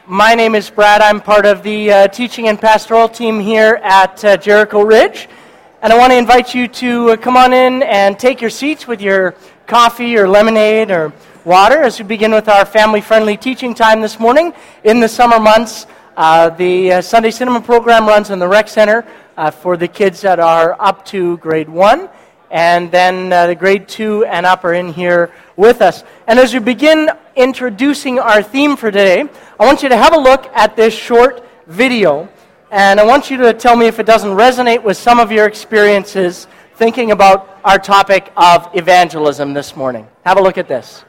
My name is Brad. I'm part of the teaching and pastoral team here at Jericho Ridge. And I want to invite you to come on in and take your seats with your coffee or lemonade or water as we begin with our family-friendly teaching time this morning. In the summer months, the Sunday Cinema program runs in the Rec Center for the kids that are up to grade 1. And then the grade 2 and up are in here with us. And as we begin introducing our theme for today, I want you to have a look at this short video. And I want you to tell me if it doesn't resonate with some of your experiences thinking about our topic of evangelism this morning. Have a look at this.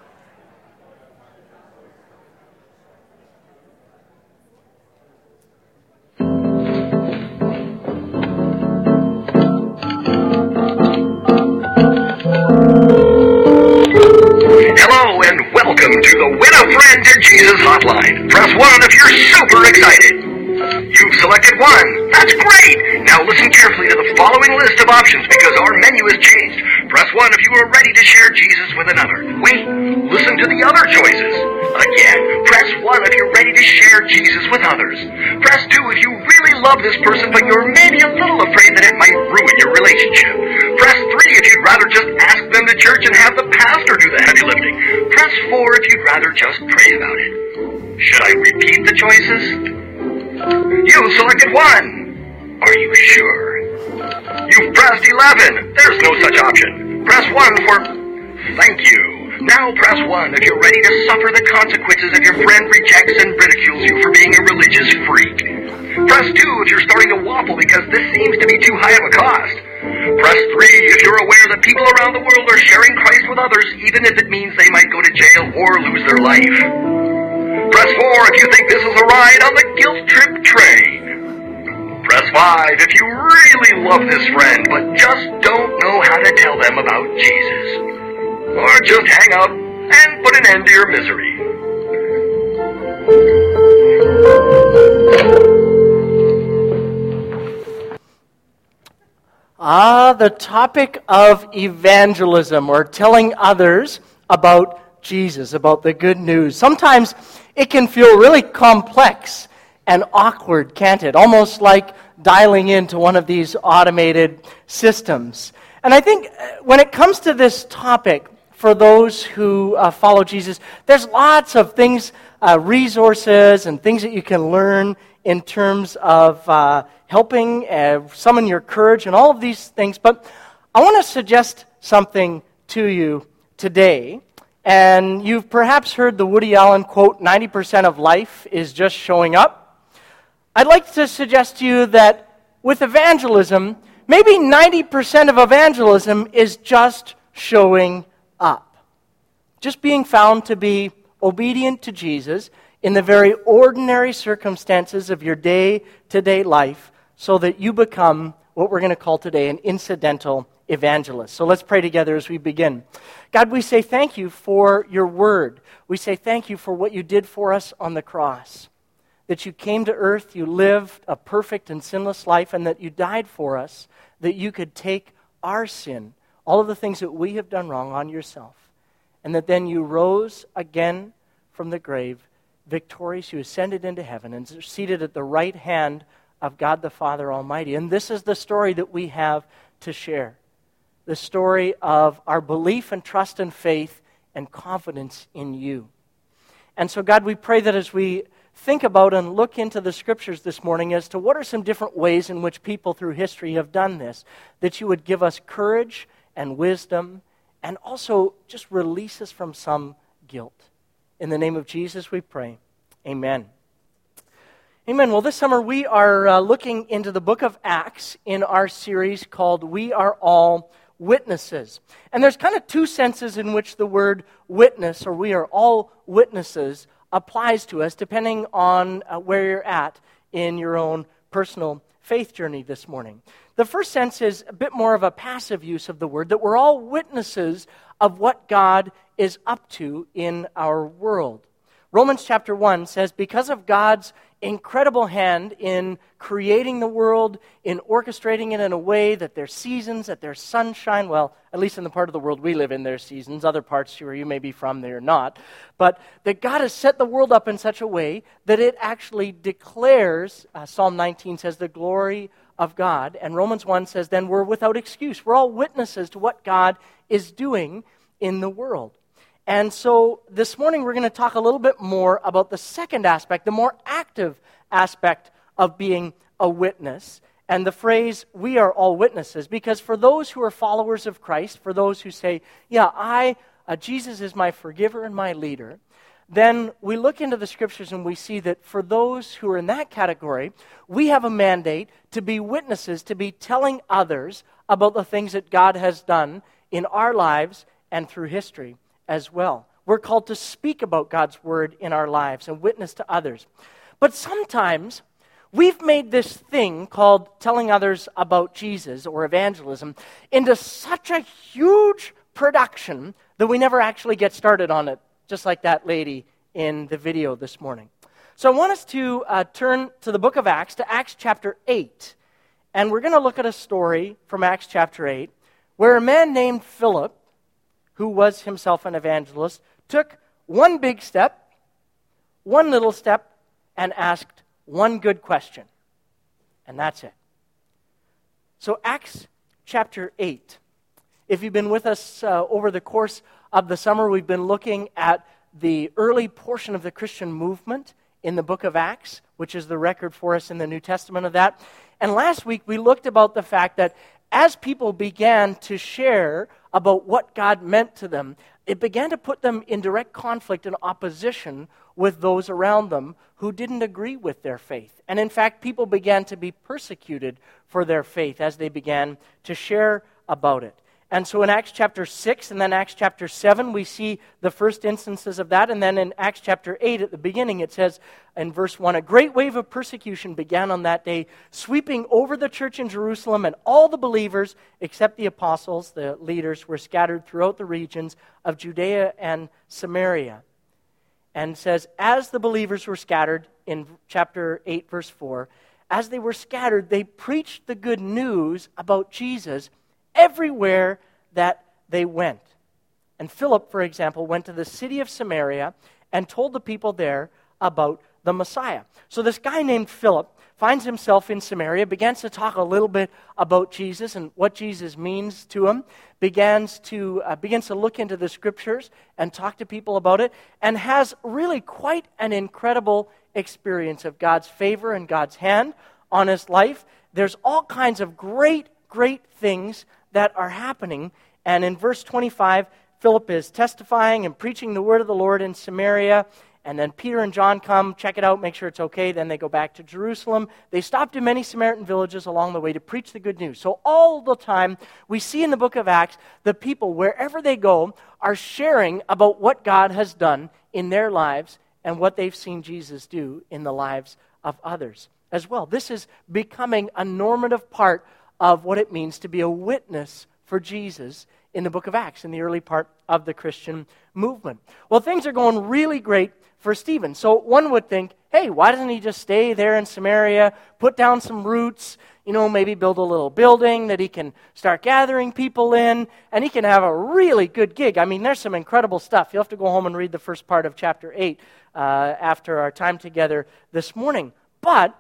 Hello and welcome to the Win a Friend to Jesus hotline. Press 1 if you're super excited. You've selected 1. That's great! Now listen carefully to the following list of options because our menu has changed. Press 1 if you are ready to share Jesus with another. Wait, listen to the other choices. Again, press 1 if you're ready to share Jesus with others. Press 2 if you really love this person but you're maybe a little afraid that it might ruin your relationship. Press 3 if you'd rather just ask them to church and have the pastor do the heavy lifting. Press 4 if you'd rather just pray about it. Should I repeat the choices? You selected 1. Are you sure? You've pressed 11. There's no such option. Press 1 for thank you. Now press 1 if you're ready to suffer the consequences if your friend rejects and ridicules you for being a religious freak. Press 2 if you're starting to waffle because this seems to be too high of a cost. Press 3 if you're aware that people around the world are sharing Christ with others even if it means they might go to jail or lose their life. Press 4 if you think this is a ride on the guilt trip train. Press 5 if you really love this friend but just don't know how to tell them about Jesus. Or just hang up and put an end to your misery. The topic of evangelism, or telling others about Jesus, about the good news. Sometimes it can feel really complex and awkward, can't it? Almost like dialing into one of these automated systems. And I think when it comes to this topic, for those who follow Jesus, there's lots of things, resources and things that you can learn in terms of helping summon your courage and all of these things. But I want to suggest something to you today. And you've perhaps heard the Woody Allen quote, 90% of life is just showing up. I'd like to suggest to you that with evangelism, maybe 90% of evangelism is just showing up. Just being found to be obedient to Jesus in the very ordinary circumstances of your day-to-day life so that you become what we're going to call today an incidental evangelist. So let's pray together as we begin. God, we say thank you for your word. We say thank you for what you did for us on the cross. That you came to earth, you lived a perfect and sinless life, and that you died for us, that you could take our sin, all of the things that we have done wrong, on yourself. And that then you rose again from the grave, victorious. You ascended into heaven and are seated at the right hand of God the Father Almighty. And this is the story that we have to share. The story of our belief and trust and faith and confidence in you. And so, God, we pray that as we think about and look into the Scriptures this morning as to what are some different ways in which people through history have done this, that you would give us courage and wisdom and also just release us from some guilt. In the name of Jesus we pray. Amen. Amen. Well, this summer we are looking into the book of Acts in our series called We Are All Witnesses. And there's kind of two senses in which the word witness, or we are all witnesses, applies to us depending on where you're at in your own personal faith journey this morning. The first sense is a bit more of a passive use of the word, that we're all witnesses of what God is up to in our world. Romans chapter 1 says, because of God's incredible hand in creating the world, in orchestrating it in a way that there's seasons, that there's sunshine. Well, at least in the part of the world we live in, there's seasons. Other parts where you may be from, they're not. But that God has set the world up in such a way that it actually declares, Psalm 19 says, the glory of God. And Romans 1 says, then we're without excuse. We're all witnesses to what God is doing in the world. And so this morning we're going to talk a little bit more about the second aspect, the more active aspect of being a witness. And the phrase, we are all witnesses, because for those who are followers of Christ, for those who say, yeah, Jesus is my forgiver and my leader, then we look into the scriptures and we see that for those who are in that category, we have a mandate to be witnesses, to be telling others about the things that God has done in our lives and through history as well. We're called to speak about God's word in our lives and witness to others. But sometimes we've made this thing called telling others about Jesus or evangelism into such a huge production that we never actually get started on it, just like that lady in the video this morning. So I want us to turn to the book of Acts, to Acts chapter 8. And we're going to look at a story from Acts chapter 8 where a man named Philip, who was himself an evangelist, took one big step, one little step, and asked one good question. And that's it. So Acts chapter 8. If you've been with us over the course of the summer, we've been looking at the early portion of the Christian movement in the book of Acts, which is the record for us in the New Testament of that. And last week we looked about the fact that as people began to share about what God meant to them, it began to put them in direct conflict and opposition with those around them who didn't agree with their faith. And in fact, people began to be persecuted for their faith as they began to share about it. And so in Acts chapter 6 and then Acts chapter 7, we see the first instances of that. And then in Acts chapter 8, at the beginning, it says in verse 1, a great wave of persecution began on that day, sweeping over the church in Jerusalem, and all the believers, except the apostles, the leaders, were scattered throughout the regions of Judea and Samaria. And it says, as the believers were scattered, in chapter 8, verse 4, as they were scattered, they preached the good news about Jesus everywhere that they went. And Philip, for example, went to the city of Samaria and told the people there about the Messiah. So this guy named Philip finds himself in Samaria, begins to talk a little bit about Jesus and what Jesus means to him, begins to look into the scriptures and talk to people about it, and has really quite an incredible experience of God's favor and God's hand on his life. There's all kinds of great things that are happening. And in verse 25, Philip is testifying and preaching the word of the Lord in Samaria. And then Peter and John come, check it out, make sure it's okay. Then they go back to Jerusalem. They stopped in many Samaritan villages along the way to preach the good news. So all the time, we see in the book of Acts, the people, wherever they go, are sharing about what God has done in their lives and what they've seen Jesus do in the lives of others as well. This is becoming a normative part of what it means to be a witness for Jesus in the book of Acts, in the early part of the Christian movement. Well, things are going really great for Stephen. So one would think, hey, why doesn't he just stay there in Samaria, put down some roots, maybe build a little building that he can start gathering people in, and he can have a really good gig. I mean, there's some incredible stuff. You'll have to go home and read the first part of chapter 8 after our time together this morning. But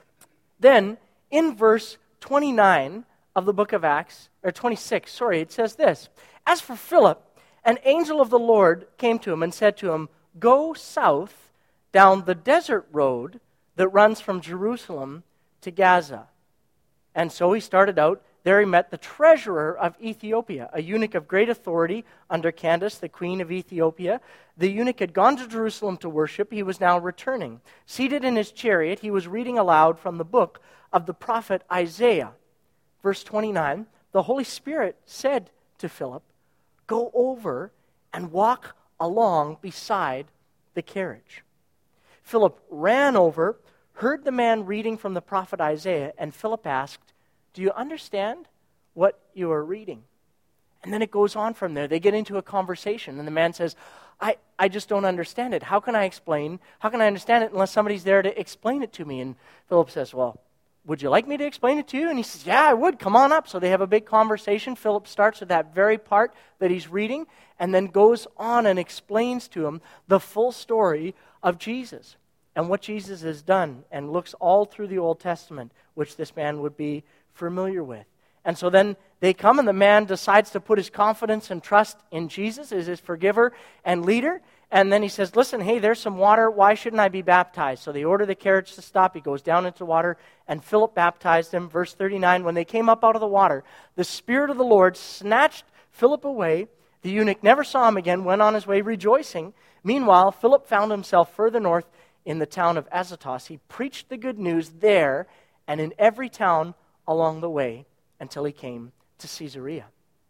then in verse 29 of the book of Acts, or 26, it says this. As for Philip, an angel of the Lord came to him and said to him, go south down the desert road that runs from Jerusalem to Gaza. And so he started out. There he met the treasurer of Ethiopia, a eunuch of great authority under Candace, the queen of Ethiopia. The eunuch had gone to Jerusalem to worship. He was now returning. Seated in his chariot, he was reading aloud from the book of the prophet Isaiah. Verse 29, the Holy Spirit said to Philip, go over and walk along beside the carriage. Philip ran over, heard the man reading from the prophet Isaiah, and Philip asked, do you understand what you are reading? And then it goes on from there. They get into a conversation, and the man says, I just don't understand it. How can I understand it unless somebody's there to explain it to me? And Philip says, well, would you like me to explain it to you? And he says, yeah, I would. Come on up. So they have a big conversation. Philip starts with that very part that he's reading and then goes on and explains to him the full story of Jesus and what Jesus has done, and looks all through the Old Testament, which this man would be familiar with. And so then they come, and the man decides to put his confidence and trust in Jesus as his forgiver and leader. And then he says, listen, hey, there's some water. Why shouldn't I be baptized? So they order the carriage to stop. He goes down into the water, and Philip baptized him. Verse 39, when they came up out of the water, the Spirit of the Lord snatched Philip away. The eunuch never saw him again, went on his way rejoicing. Meanwhile, Philip found himself further north in the town of Azotus. He preached the good news there and in every town along the way until he came to Caesarea.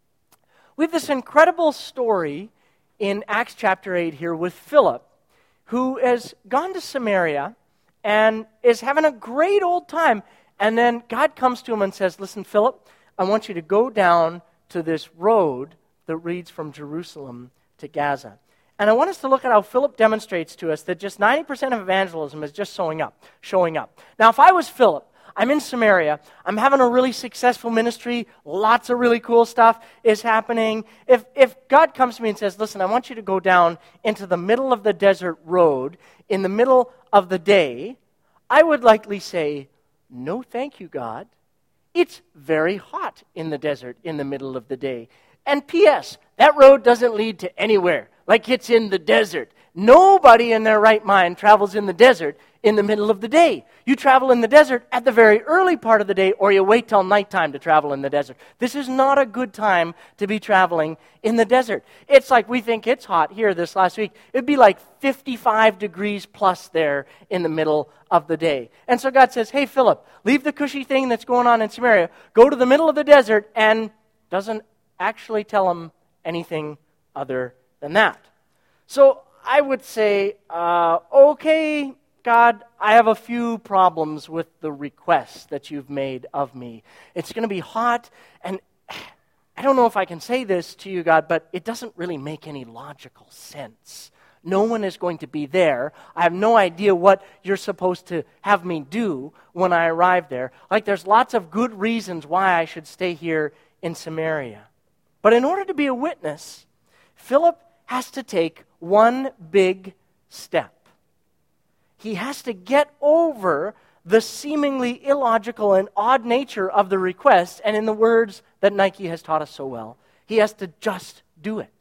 We have this incredible story in Acts chapter 8 here with Philip, who has gone to Samaria and is having a great old time. And then God comes to him and says, listen, Philip, I want you to go down to this road that leads from Jerusalem to Gaza. And I want us to look at how Philip demonstrates to us that just 90% of evangelism is just showing up. Now, if I was Philip, I'm in Samaria, I'm having a really successful ministry, lots of really cool stuff is happening. If God comes to me and says, listen, I want you to go down into the middle of the desert road in the middle of the day, I would likely say, no thank you, God. It's very hot in the desert in the middle of the day. And P.S., that road doesn't lead to anywhere. Like it's in the desert. Nobody in their right mind travels in the desert in the middle of the day. You travel in the desert at the very early part of the day, or you wait till nighttime to travel in the desert. This is not a good time to be traveling in the desert. It's like we think it's hot here this last week. It'd be like 55 degrees plus there in the middle of the day. And so God says, hey, Philip, leave the cushy thing that's going on in Samaria, go to the middle of the desert, and doesn't actually tell him anything other than that. So I would say, okay, God, I have a few problems with the request that you've made of me. It's going to be hot, and I don't know if I can say this to you, God, but it doesn't really make any logical sense. No one is going to be there. I have no idea what you're supposed to have me do when I arrive there. Like, there's lots of good reasons why I should stay here in Samaria. But in order to be a witness, Philip has to take one big step. He has to get over the seemingly illogical and odd nature of the request, and in the words that Nike has taught us so well, he has to just do it.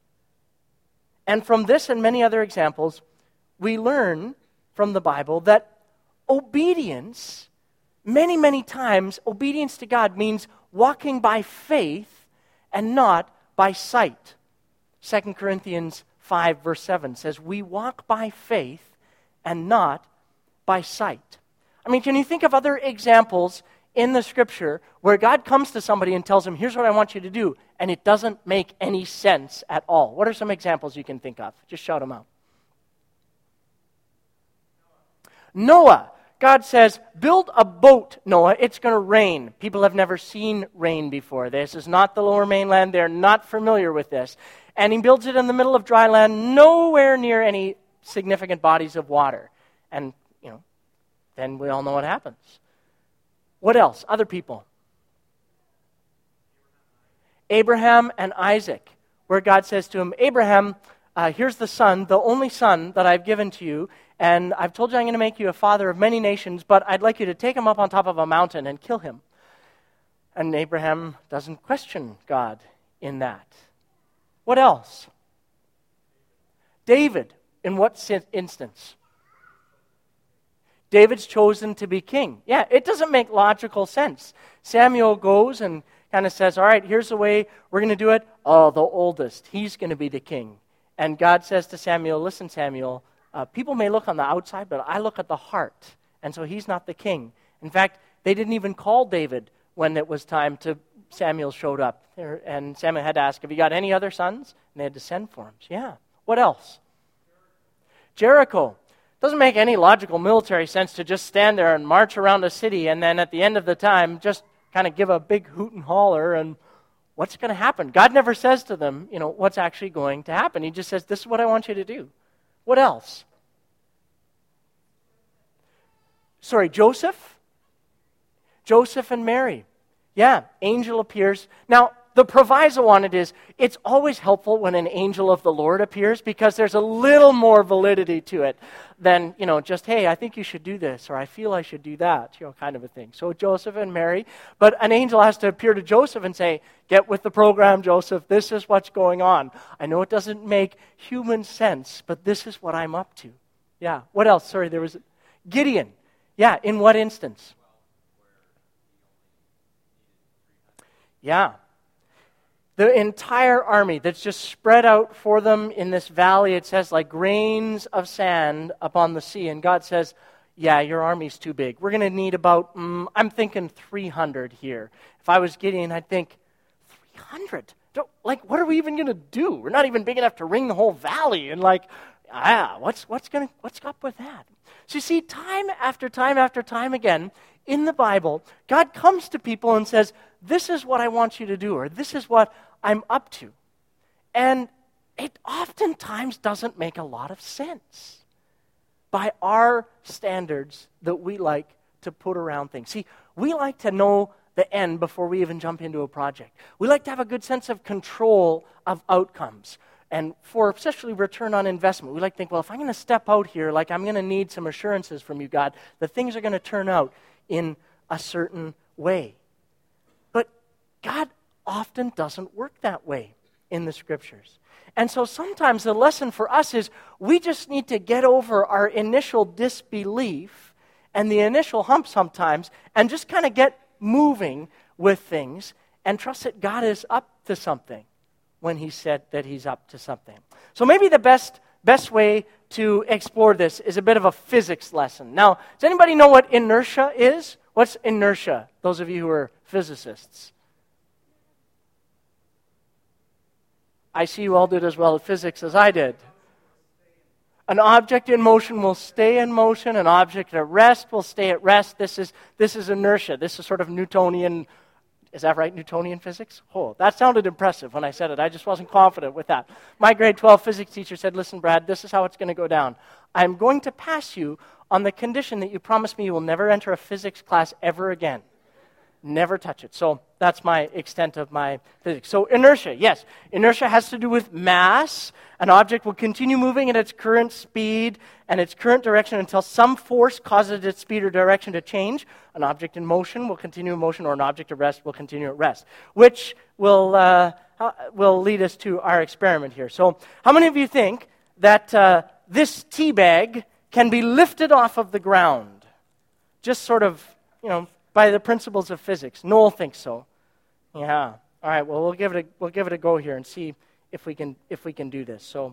And from this and many other examples, we learn from the Bible that obedience, many, many times, obedience to God means walking by faith and not by sight. 2 Corinthians 5 verse 7 says, we walk by faith and not by sight. I mean, can you think of other examples in the Scripture where God comes to somebody and tells them, here's what I want you to do, and it doesn't make any sense at all? What are some examples you can think of? Just shout them out. Noah. God says, build a boat, Noah. It's going to rain. People have never seen rain before. This is not the Lower Mainland. They're not familiar with this. And he builds it in the middle of dry land, nowhere near any significant bodies of water. And, then we all know what happens. What else? Other people. Abraham and Isaac, where God says to him, Abraham, here's the son, the only son that I've given to you, and I've told you I'm going to make you a father of many nations, but I'd like you to take him up on top of a mountain and kill him. And Abraham doesn't question God in that. What else? David, in what instance? David's chosen to be king. Yeah, it doesn't make logical sense. Samuel goes and kind of says, all right, here's the way we're going to do it. Oh, the oldest, he's going to be the king. And God says to Samuel, listen, Samuel, people may look on the outside, but I look at the heart. And so he's not the king. In fact, they didn't even call David when it was time to, Samuel showed up. And Samuel had to ask, have you got any other sons? And they had to send for him. So, yeah. What else? Jericho. Doesn't make any logical military sense to just stand there and march around a city and then at the end of the time just kind of give a big hoot and holler and what's going to happen. God never says to them, what's actually going to happen. He just says, this is what I want you to do. What else? Sorry, Joseph? Joseph and Mary. Yeah, angel appears. Now, the proviso on it is, it's always helpful when an angel of the Lord appears because there's a little more validity to it than, just, hey, I think you should do this, or I feel I should do that, kind of a thing. So Joseph and Mary, but an angel has to appear to Joseph and say, get with the program, Joseph, this is what's going on. I know it doesn't make human sense, but this is what I'm up to. Yeah, what else? Sorry, there was Gideon. Yeah, in what instance? Yeah. The entire army that's just spread out for them in this valley, it says like grains of sand upon the sea. And God says, yeah, your army's too big. We're going to need about, I'm thinking 300 here. If I was Gideon, I'd think, 300? What are we even going to do? We're not even big enough to ring the whole valley. And what's up with that? So you see, time after time after time again, in the Bible, God comes to people and says, this is what I want you to do, or this is what I'm up to. And it oftentimes doesn't make a lot of sense by our standards that we like to put around things. See, we like to know the end before we even jump into a project. We like to have a good sense of control of outcomes. And for especially return on investment, we like to think, well, if I'm going to step out here, I'm going to need some assurances from you, God, that things are going to turn out in a certain way. But God often doesn't work that way in the Scriptures. And so sometimes the lesson for us is we just need to get over our initial disbelief and the initial hump sometimes and just kind of get moving with things and trust that God is up to something when he said that he's up to something. So maybe the best way to explore this is a bit of a physics lesson. Now, does anybody know what inertia is? What's inertia? Those of you who are physicists. I see you all did as well at physics as I did. An object in motion will stay in motion. An object at rest will stay at rest. This is inertia. This is sort of Newtonian. Is that right, Newtonian physics? Oh, that sounded impressive when I said it. I just wasn't confident with that. My grade 12 physics teacher said, listen, Brad, this is how it's going to go down. I'm going to pass you on the condition that you promise me you will never enter a physics class ever again. Never touch it. So that's my extent of my physics. So inertia, yes. Inertia has to do with mass. An object will continue moving at its current speed and its current direction until some force causes its speed or direction to change. An object in motion will continue in motion, or an object at rest will continue at rest, which will lead us to our experiment here. So how many of you think that this tea bag can be lifted off of the ground? Just sort of, by the principles of physics. Noel thinks so. Yeah. All right. Well, we'll give it a go here and see if we can do this. So,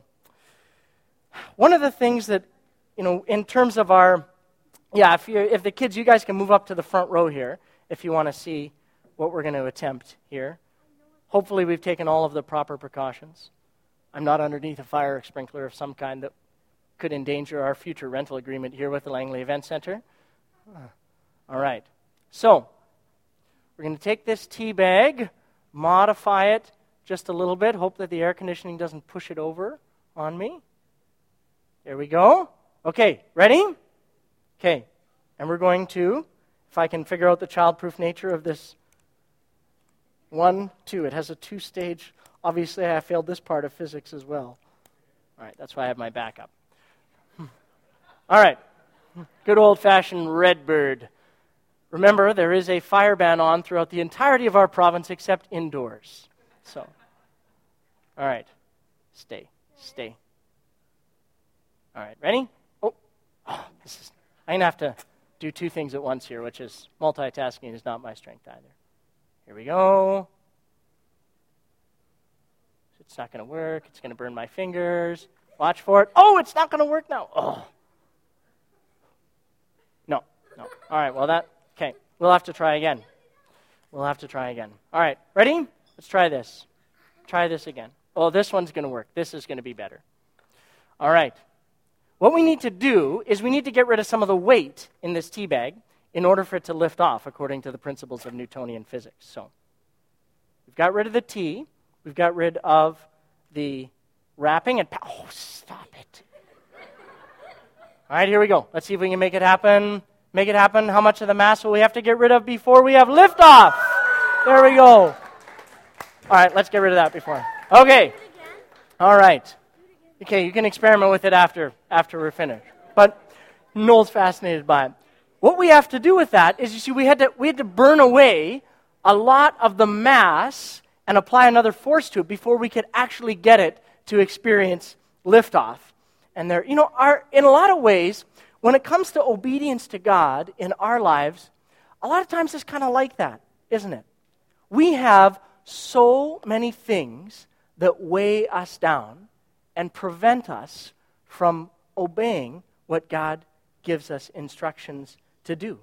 one of the things that in terms of our, if the kids, you guys can move up to the front row here if you want to see what we're going to attempt here. Hopefully, we've taken all of the proper precautions. I'm not underneath a fire sprinkler of some kind that could endanger our future rental agreement here with the Langley Event Center. All right. So, we're going to take this tea bag, modify it just a little bit, hope that the air conditioning doesn't push it over on me. There we go. Okay, ready? Okay, and we're going to, if I can figure out the childproof nature of this, 1, 2. It has a 2-stage. Obviously, I failed this part of physics as well. All right, that's why I have my backup. All right, good old-fashioned Redbird. Remember, there is a fire ban on throughout the entirety of our province except indoors. So, all right, stay. All right, ready? I'm going to have to do 2 things at once here, which is multitasking is not my strength either. Here we go. It's not going to work. It's going to burn my fingers. Watch for it. Oh, it's not going to work now. Oh. No. All right, well, okay, we'll have to try again. All right, ready? Let's try this. Try this again. Oh, this one's going to work. This is going to be better. All right. What we need to do is we need to get rid of some of the weight in this tea bag in order for it to lift off according to the principles of Newtonian physics. So We've got rid of the T. We've got rid of the wrapping. Oh, stop it. All right, here we go. Let's see if we can make it happen. Make it happen. How much of the mass will we have to get rid of before we have liftoff? There we go. All right, let's get rid of that before. Okay. All right. Okay, you can experiment with it after we're finished. But Noel's fascinated by it. What we have to do with that is, you see, we had to burn away a lot of the mass and apply another force to it before we could actually get it to experience liftoff. And there, in a lot of ways, when it comes to obedience to God in our lives, a lot of times it's kind of like that, isn't it? We have so many things that weigh us down and prevent us from obeying what God gives us instructions to do.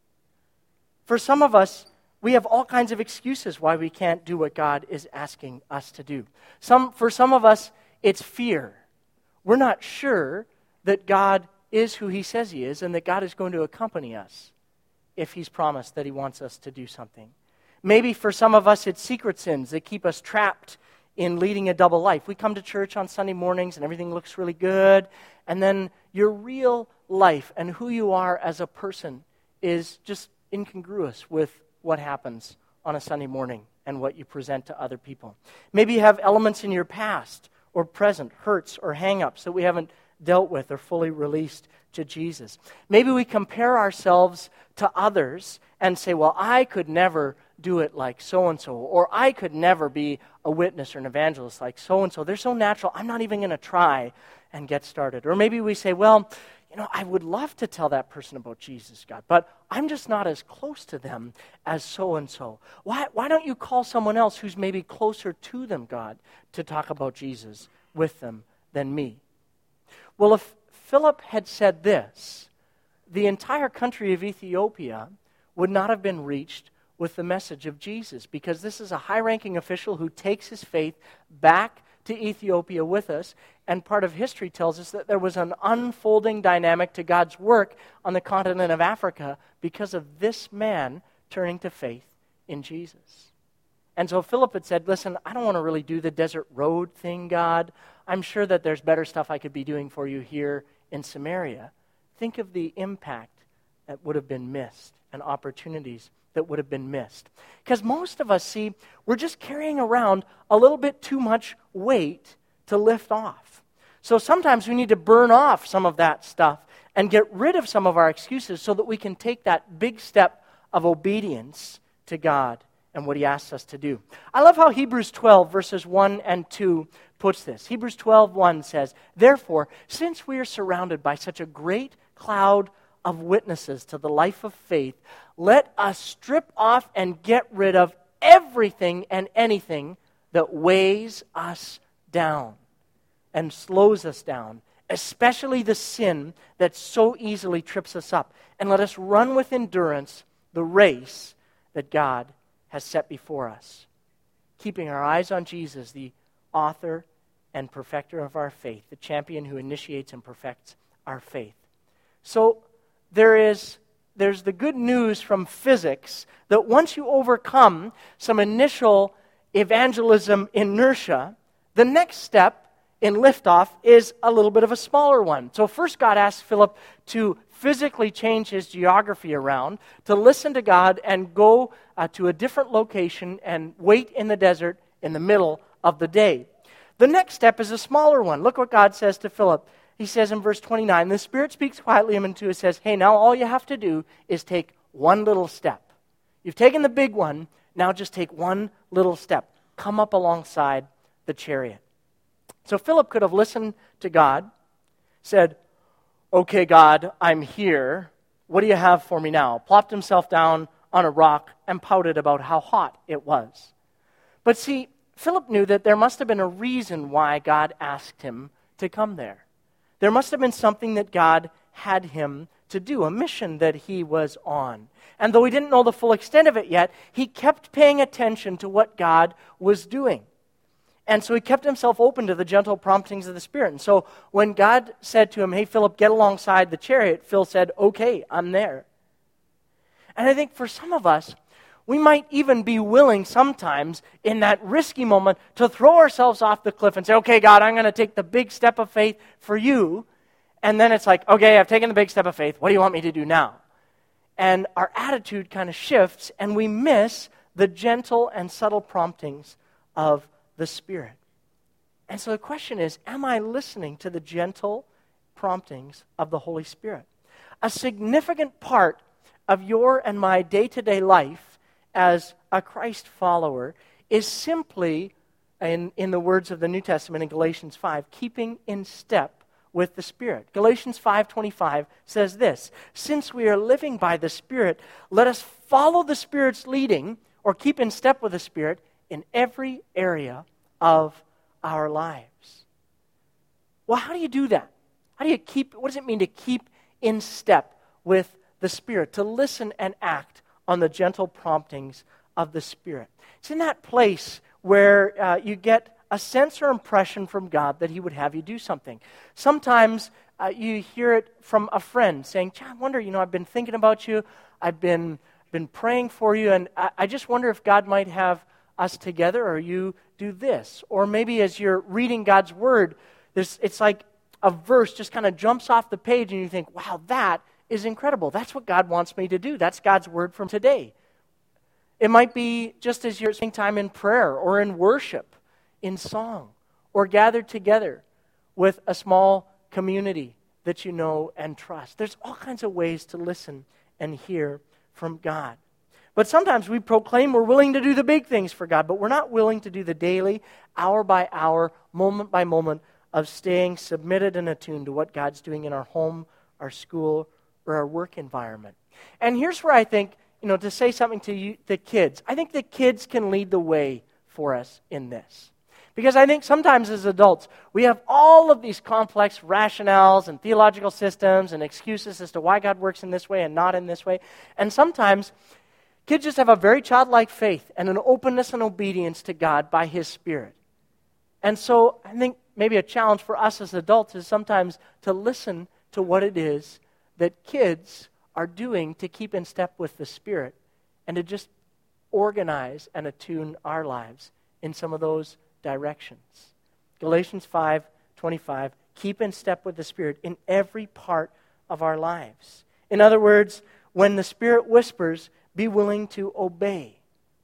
For some of us, we have all kinds of excuses why we can't do what God is asking us to do. For some of us, it's fear. We're not sure that God is who He says He is and that God is going to accompany us if He's promised that He wants us to do something. Maybe for some of us, it's secret sins that keep us trapped in leading a double life. We come to church on Sunday mornings and everything looks really good, and then your real life and who you are as a person is just incongruous with what happens on a Sunday morning and what you present to other people. Maybe you have elements in your past or present, hurts or hang-ups that we haven't dealt with or fully released to Jesus. Maybe we compare ourselves to others and say, well, I could never do it like so-and-so, or I could never be a witness or an evangelist like so-and-so. They're so natural, I'm not even going to try and get started. Or maybe we say, well, I would love to tell that person about Jesus, God, but I'm just not as close to them as so-and-so. Why don't you call someone else who's maybe closer to them, God, to talk about Jesus with them than me? Well, if Philip had said this, the entire country of Ethiopia would not have been reached with the message of Jesus, because this is a high-ranking official who takes his faith back to Ethiopia with us, and part of history tells us that there was an unfolding dynamic to God's work on the continent of Africa because of this man turning to faith in Jesus. And so Philip had said, listen, I don't want to really do the desert road thing, God. I'm sure that there's better stuff I could be doing for you here in Samaria. Think of the impact that would have been missed and opportunities that would have been missed. Because most of us, see, we're just carrying around a little bit too much weight to lift off. So sometimes we need to burn off some of that stuff and get rid of some of our excuses so that we can take that big step of obedience to God and what He asks us to do. I love how Hebrews 12, verses 1 and 2 puts this. Hebrews 12:1 says, therefore, since we are surrounded by such a great cloud of witnesses to the life of faith, let us strip off and get rid of everything and anything that weighs us down and slows us down, especially the sin that so easily trips us up. And let us run with endurance the race that God has set before us, keeping our eyes on Jesus, the author and perfecter of our faith, the champion who initiates and perfects our faith. So there's the good news from physics that once you overcome some initial evangelism inertia, the next step in liftoff is a little bit of a smaller one. So first God asked Philip to physically change his geography around, to listen to God and go to a different location and wait in the desert in the middle of the day. The next step is a smaller one. Look what God says to Philip. He says in verse 29, the Spirit speaks quietly into it, says, hey, now all you have to do is take one little step. You've taken the big one, now just take one little step. Come up alongside the chariot. So Philip could have listened to God, said, okay, God, I'm here. What do you have for me now? Plopped himself down on a rock and pouted about how hot it was. But see, Philip knew that there must have been a reason why God asked him to come there. There must have been something that God had him to do, a mission that he was on. And though he didn't know the full extent of it yet, he kept paying attention to what God was doing. And so he kept himself open to the gentle promptings of the Spirit. And so when God said to him, hey, Philip, get alongside the chariot, Phil said, okay, I'm there. And I think for some of us, We might even be willing sometimes in that risky moment to throw ourselves off the cliff and say, okay, God, I'm going to take the big step of faith for you. And then it's like, okay, I've taken the big step of faith. What do you want me to do now? And our attitude kind of shifts, and we miss the gentle and subtle promptings of the Spirit. And so the question is, am I listening to the gentle promptings of the Holy Spirit? A significant part of your and my day-to-day life as a Christ follower is simply, in the words of the New Testament in Galatians 5, keeping in step with the Spirit. Galatians 5:25 says this, since we are living by the Spirit, let us follow the Spirit's leading or keep in step with the Spirit in every area of our lives. Well, how do you do that? What does it mean to keep in step with the Spirit, to listen and act on the gentle promptings of the Spirit? It's in that place where you get a sense or impression from God that He would have you do something. Sometimes you hear it from a friend saying, I wonder, I've been thinking about you, I've been praying for you, and I just wonder if God might have us together or you do this. Or maybe as you're reading God's Word, it's like a verse just kind of jumps off the page and you think, wow, that is incredible. That's what God wants me to do. That's God's Word from today. It might be just as you're spending time in prayer or in worship, in song, or gathered together with a small community that you know and trust. There's all kinds of ways to listen and hear from God. But sometimes we proclaim we're willing to do the big things for God, but we're not willing to do the daily, hour by hour, moment by moment of staying submitted and attuned to what God's doing in our home, our school, or our work environment. And here's where I think, to say something to you, the kids, I think the kids can lead the way for us in this. Because I think sometimes as adults, we have all of these complex rationales and theological systems and excuses as to why God works in this way and not in this way. And sometimes kids just have a very childlike faith and an openness and obedience to God by His Spirit. And so I think maybe a challenge for us as adults is sometimes to listen to what it is that kids are doing to keep in step with the Spirit and to just organize and attune our lives in some of those directions. Galatians 5:25, keep in step with the Spirit in every part of our lives. In other words, when the Spirit whispers, be willing to obey.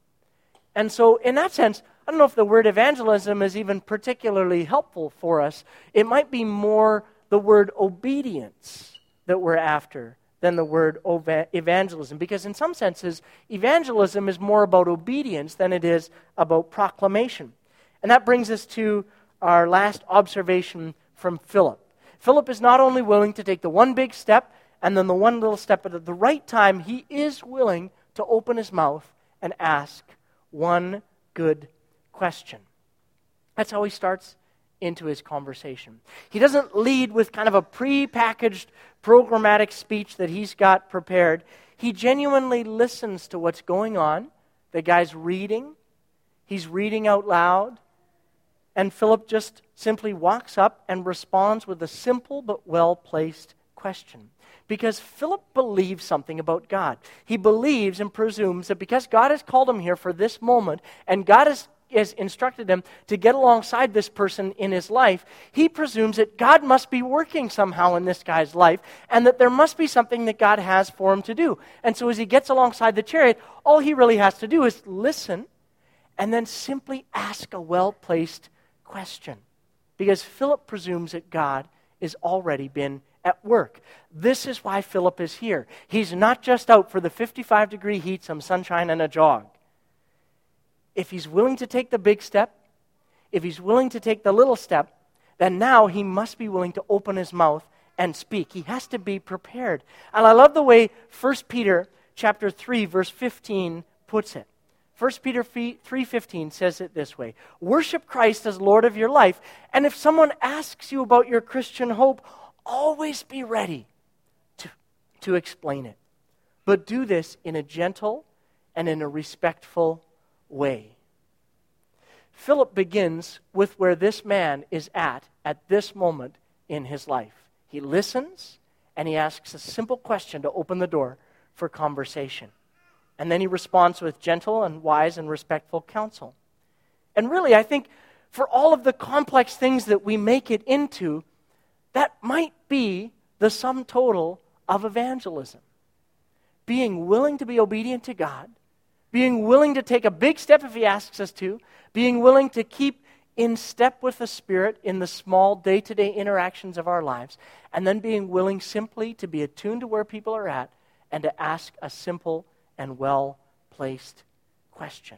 And so in that sense, I don't know if the word evangelism is even particularly helpful for us. It might be more the word obedience that we're after than the word evangelism. Because in some senses, evangelism is more about obedience than it is about proclamation. And that brings us to our last observation from Philip. Philip is not only willing to take the one big step and then the one little step, but at the right time, he is willing to open his mouth and ask one good question. That's how he starts into his conversation. He doesn't lead with kind of a pre-packaged programmatic speech that he's got prepared. He genuinely listens to what's going on. The guy's reading. He's reading out loud. And Philip just simply walks up and responds with a simple but well-placed question. Because Philip believes something about God. He believes and presumes that because God has called him here for this moment, and God has instructed him to get alongside this person in his life, he presumes that God must be working somehow in this guy's life, and that there must be something that God has for him to do. And so as he gets alongside the chariot, all he really has to do is listen, and then simply ask a well-placed question. Because Philip presumes that God has already been at work. This is why Philip is here. He's not just out for the 55-degree heat, some sunshine, and a jog. If he's willing to take the big step, if he's willing to take the little step, then now he must be willing to open his mouth and speak. He has to be prepared. And I love the way 1 Peter chapter 3, verse 15 puts it. 1 Peter 3:15 says it this way: worship Christ as Lord of your life, and if someone asks you about your Christian hope, always be ready to explain it. But do this in a gentle and in a respectful way. Philip begins with where this man is at this moment in his life. He listens and he asks a simple question to open the door for conversation. And then he responds with gentle and wise and respectful counsel. And really, I think for all of the complex things that we make it into, that might be the sum total of evangelism. Being willing to be obedient to God, being willing to take a big step if he asks us to, being willing to keep in step with the Spirit in the small day-to-day interactions of our lives, and then being willing simply to be attuned to where people are at and to ask a simple and well-placed question.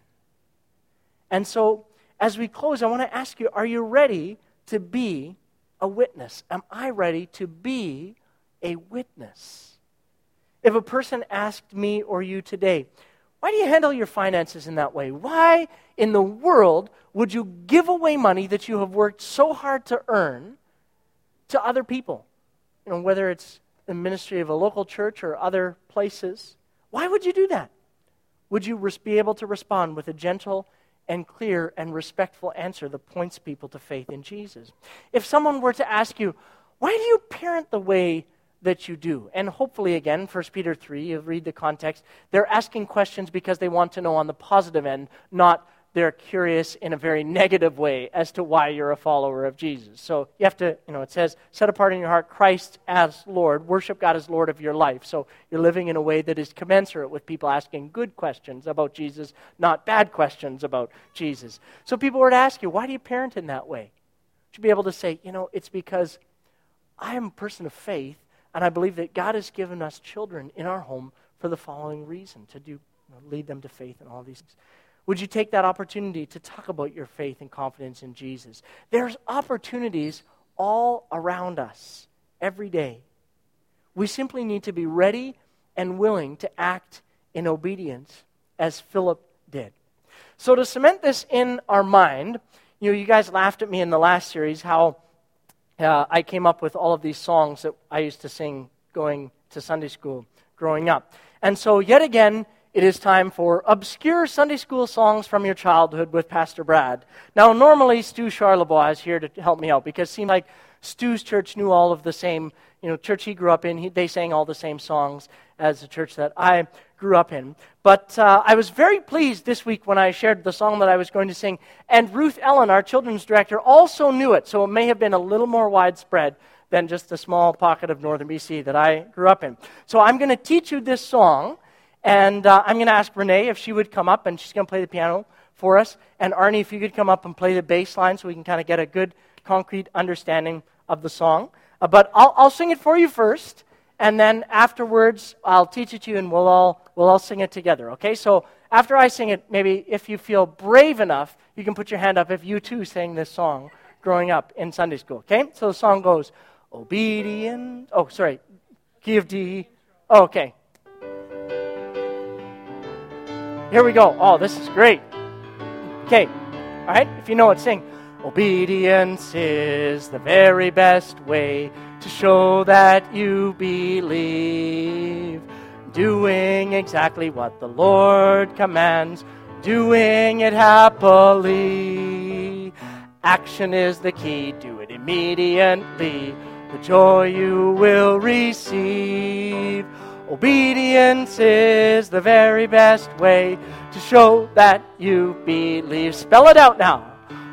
And so, as we close, I want to ask you, are you ready to be a witness? Am I ready to be a witness? If a person asked me or you today, why do you handle your finances in that way? Why in the world would you give away money that you have worked so hard to earn to other people? Whether it's the ministry of a local church or other places. Why would you do that? Would you be able to respond with a gentle and clear and respectful answer that points people to faith in Jesus? If someone were to ask you, why do you parent the way that you do? And hopefully, again, 1 Peter 3, you read the context, they're asking questions because they want to know on the positive end, not they're curious in a very negative way as to why you're a follower of Jesus. So you have to, it says, set apart in your heart Christ as Lord, worship God as Lord of your life. So you're living in a way that is commensurate with people asking good questions about Jesus, not bad questions about Jesus. So people were to ask you, why do you parent in that way? You should be able to say, it's because I am a person of faith, and I believe that God has given us children in our home for the following reason, to lead them to faith and all these things. Would you take that opportunity to talk about your faith and confidence in Jesus? There's opportunities all around us every day. We simply need to be ready and willing to act in obedience as Philip did. So to cement this in our mind, you guys laughed at me in the last series how I came up with all of these songs that I used to sing going to Sunday school growing up. And so yet again, it is time for obscure Sunday school songs from your childhood with Pastor Brad. Now, normally Stu Charlebois is here to help me out because it seemed like Stu's church knew all of the same, church he grew up in. They sang all the same songs as the church that I grew up in. But I was very pleased this week when I shared the song that I was going to sing. And Ruth Ellen, our children's director, also knew it. So it may have been a little more widespread than just the small pocket of northern BC that I grew up in. So I'm going to teach you this song. And I'm going to ask Renee if she would come up, and she's going to play the piano for us. And Arnie, if you could come up and play the bass line so we can kind of get a good, concrete understanding of the song. But I'll sing it for you first, and then afterwards I'll teach it to you, and we'll all sing it together, okay? So after I sing it, maybe if you feel brave enough, you can put your hand up if you too sang this song growing up in Sunday school, okay? So the song goes, key of D. Oh, okay. Here we go. Oh, this is great. Okay. All right. If you know it, sing. Obedience is the very best way to show that you believe. Doing exactly what the Lord commands. Doing it happily. Action is the key. Do it immediately. The joy you will receive. Obedience is the very best way to show that you believe. Spell it out now.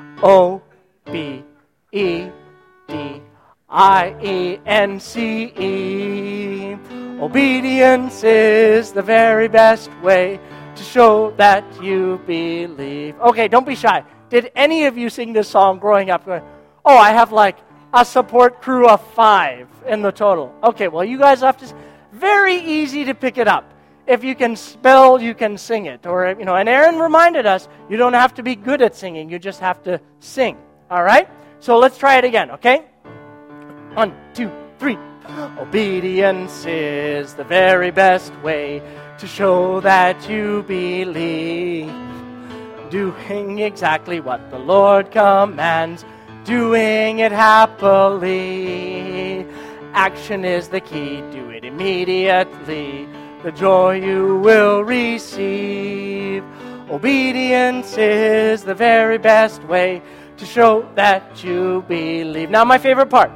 O-B-E-D-I-E-N-C-E. Obedience is the very best way to show that you believe. Okay, don't be shy. Did any of you sing this song growing up? Oh, I have like a support crew of 5 in the total. Okay, well, you guys have to... Very easy to pick it up. If you can spell, you can sing it. Or, and Aaron reminded us, you don't have to be good at singing. You just have to sing. All right? So let's try it again, okay? 1, 2, 3. Obedience is the very best way to show that you believe. Doing exactly what the Lord commands. Doing it happily. Action is the key. Do it immediately. The joy you will receive. Obedience is the very best way to show that you believe. Now my favorite part.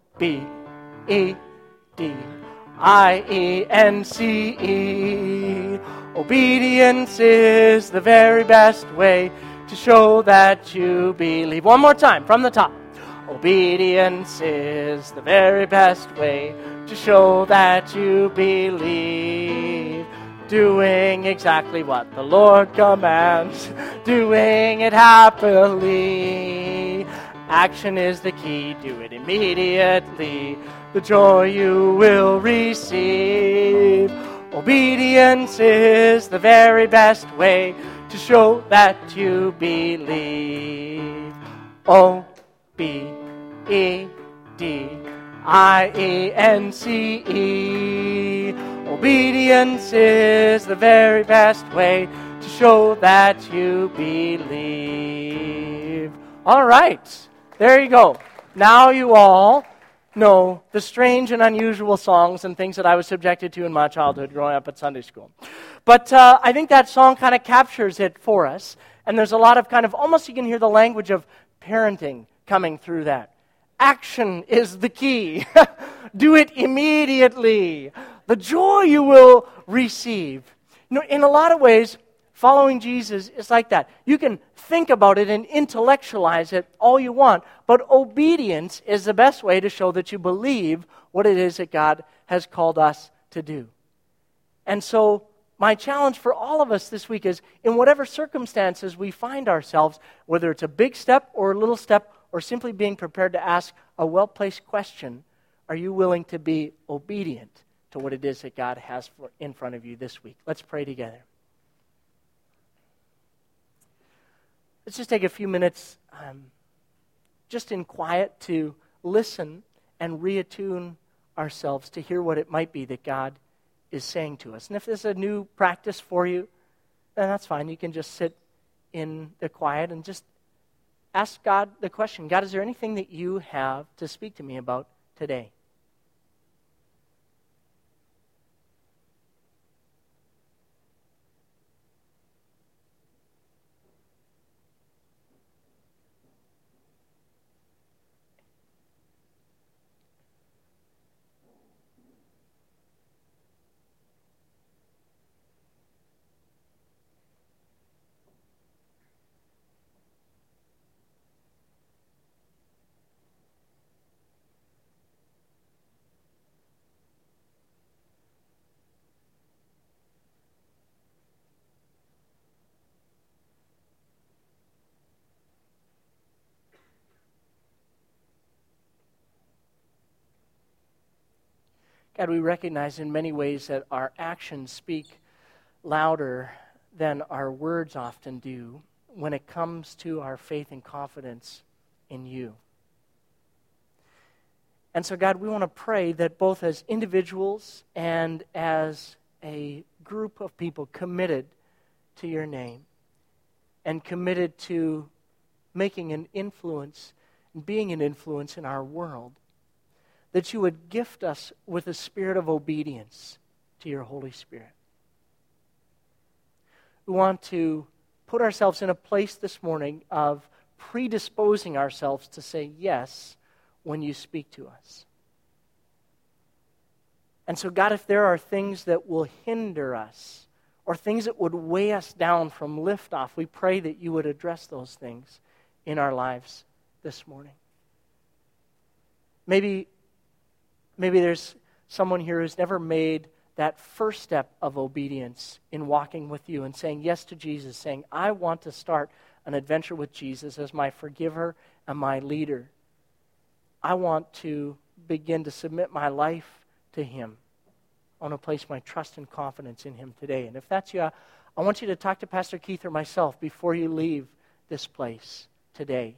O-B-E-D-I-E-N-C-E. Obedience is the very best way to show that you believe. One more time from the top. Obedience is the very best way to show that you believe. Doing exactly what the Lord commands, doing it happily. Action is the key, do it immediately. The joy you will receive. Obedience is the very best way to show that you believe. O-B-E-D-I-E-N-C-E. Obedience is the very best way to show that you believe. All right, there you go. Now you all know the strange and unusual songs and things that I was subjected to in my childhood growing up at Sunday school. But I think that song kind of captures it for us. And there's a lot of kind of, almost you can hear the language of parenting coming through that. Action is the key. Do it immediately. The joy you will receive. You know, in a lot of ways, following Jesus is like that. You can think about it and intellectualize it all you want, but obedience is the best way to show that you believe what it is that God has called us to do. And so, my challenge for all of us this week is, in whatever circumstances we find ourselves, whether it's a big step or a little step, or simply being prepared to ask a well-placed question, are you willing to be obedient to what it is that God has in front of you this week? Let's pray together. Let's just take a few minutes just in quiet to listen and reattune ourselves to hear what it might be that God is saying to us. And if this is a new practice for you, then that's fine. You can just sit in the quiet and just ask God the question, God, is there anything that you have to speak to me about today? God, we recognize in many ways that our actions speak louder than our words often do when it comes to our faith and confidence in you. And so, God, we want to pray that both as individuals and as a group of people committed to your name and committed to making an influence and being an influence in our world, that you would gift us with a spirit of obedience to your Holy Spirit. We want to put ourselves in a place this morning of predisposing ourselves to say yes when you speak to us. And so, God, if there are things that will hinder us or things that would weigh us down from liftoff, we pray that you would address those things in our lives this morning. Maybe there's someone here who's never made that first step of obedience in walking with you and saying yes to Jesus, saying, I want to start an adventure with Jesus as my forgiver and my leader. I want to begin to submit my life to him. I want to place my trust and confidence in him today. And if that's you, I want you to talk to Pastor Keith or myself before you leave this place today.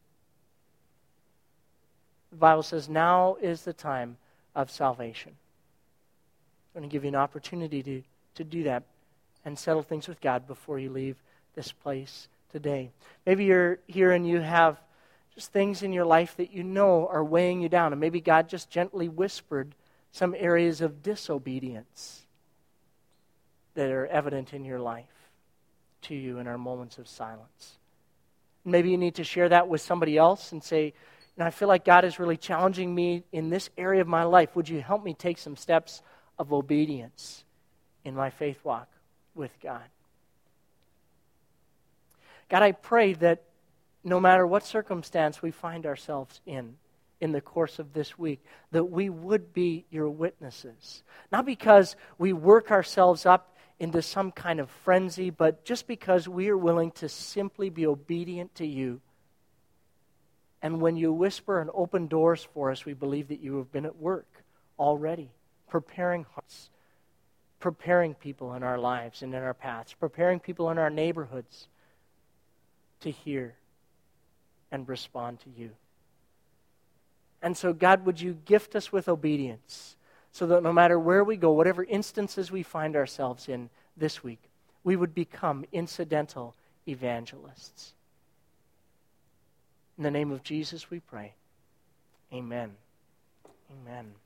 The Bible says now is the time of salvation. I'm going to give you an opportunity to do that and settle things with God before you leave this place today. Maybe you're here and you have just things in your life that you know are weighing you down, and maybe God just gently whispered some areas of disobedience that are evident in your life to you in our moments of silence. Maybe you need to share that with somebody else and say, I feel like God is really challenging me in this area of my life. Would you help me take some steps of obedience in my faith walk with God. God, I pray that no matter what circumstance we find ourselves in the course of this week, that we would be your witnesses. Not because we work ourselves up into some kind of frenzy, but just because we are willing to simply be obedient to you. And when you whisper and open doors for us, we believe that you have been at work already, preparing hearts, preparing people in our lives and in our paths, preparing people in our neighborhoods to hear and respond to you. And so, God, would you gift us with obedience so that no matter where we go, whatever instances we find ourselves in this week, we would become incidental evangelists. In the name of Jesus we pray. Amen. Amen.